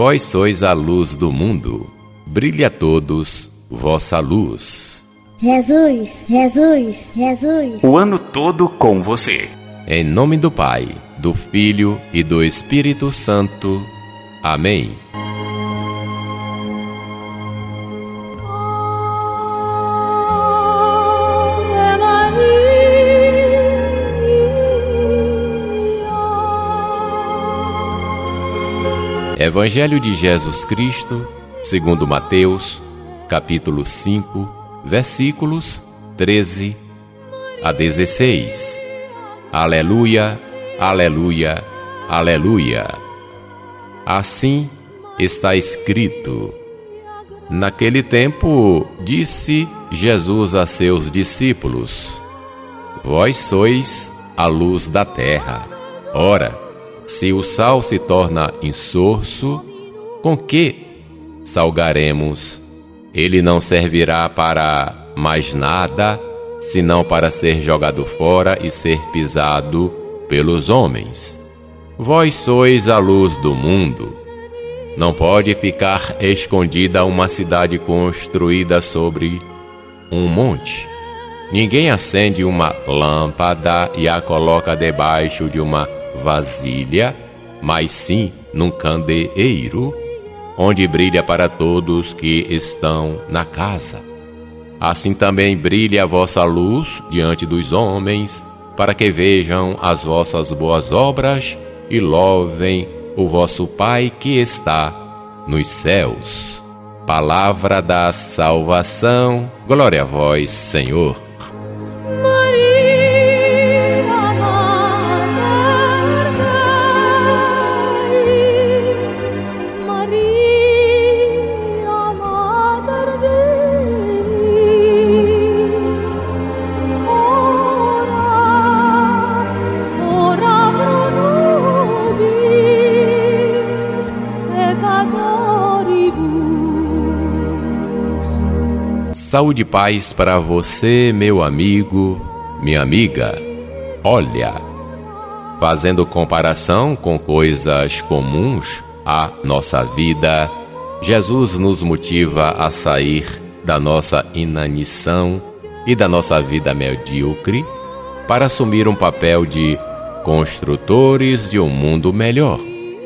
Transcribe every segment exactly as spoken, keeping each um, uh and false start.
Vós sois a luz do mundo. Brilhe a todos vossa luz. Jesus, Jesus, Jesus. O ano todo com você. Em nome do Pai, do Filho e do Espírito Santo. Amém. Evangelho de Jesus Cristo, segundo Mateus, capítulo cinco, versículos treze a dezesseis. Aleluia, aleluia, aleluia. Assim está escrito. Naquele tempo, disse Jesus a seus discípulos: Vós sois a luz da terra. Ora, se o sal se torna insosso, com que salgaremos? Ele não servirá para mais nada, senão para ser jogado fora e ser pisado pelos homens. Vós sois a luz do mundo. Não pode ficar escondida uma cidade construída sobre um monte. Ninguém acende uma lâmpada e a coloca debaixo de uma vasilha, mas sim num candeeiro, onde brilha para todos que estão na casa. Assim também brilhe a vossa luz diante dos homens, para que vejam as vossas boas obras e louvem o vosso Pai que está nos céus. Palavra da salvação. Glória a vós, Senhor. Saúde e paz para você, meu amigo, minha amiga. Olha, fazendo comparação com coisas comuns à nossa vida, Jesus nos motiva a sair da nossa inanição e da nossa vida medíocre para assumir um papel de construtores de um mundo melhor.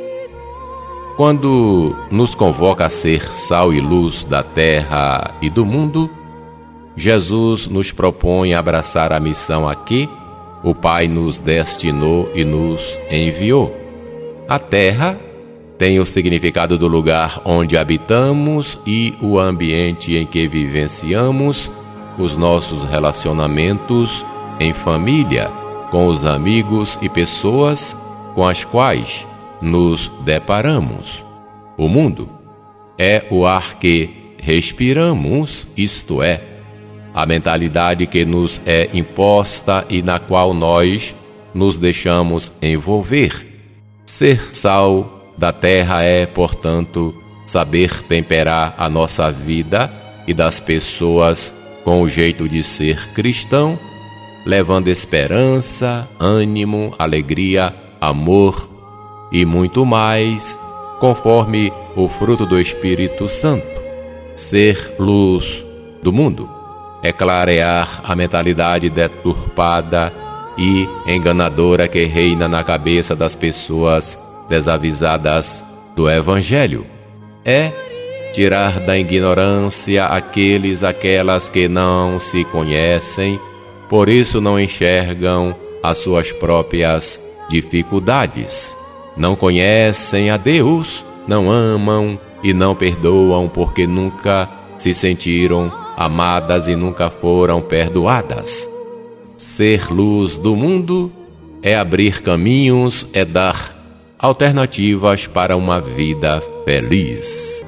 Quando nos convoca a ser sal e luz da terra e do mundo, Jesus nos propõe abraçar a missão a que o Pai nos destinou e nos enviou. A terra tem o significado do lugar onde habitamos e o ambiente em que vivenciamos os nossos relacionamentos em família, com os amigos e pessoas com as quais nos deparamos. O mundo é o ar que respiramos, isto é, a mentalidade que nos é imposta e na qual nós nos deixamos envolver. Ser sal da terra é, portanto, saber temperar a nossa vida e das pessoas com o jeito de ser cristão, levando esperança, ânimo, alegria, amor e muito mais, conforme o fruto do Espírito Santo. Ser luz do mundo é clarear a mentalidade deturpada e enganadora que reina na cabeça das pessoas desavisadas do Evangelho. É tirar da ignorância aqueles, aquelas que não se conhecem, por isso não enxergam as suas próprias dificuldades. Não conhecem a Deus, não amam e não perdoam porque nunca se sentiram amadas e nunca foram perdoadas. Ser luz do mundo é abrir caminhos, é dar alternativas para uma vida feliz.